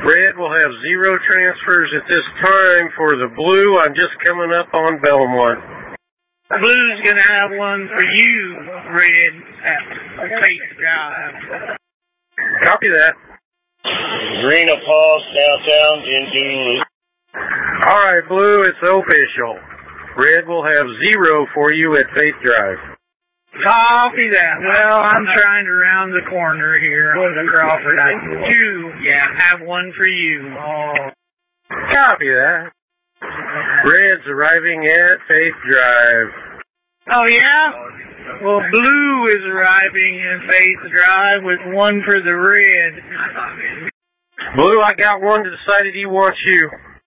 Red will have 0 transfers at this time. For the blue, I'm just coming up on Belmont. Blue's going to have one for you, Red, at Faith Drive. Copy that. Green Paul, downtown, Zulu. All right, Blue, it's official. Red will have 0 for you at Faith Drive. Copy that. Well, I'm trying to round the corner here with Crawford. I do, have one for you. Oh. Copy that. Red's arriving at Faith Drive. Oh, yeah? Well, Blue is arriving at Faith Drive with one for the Red. Blue, I got one that decided he wants you.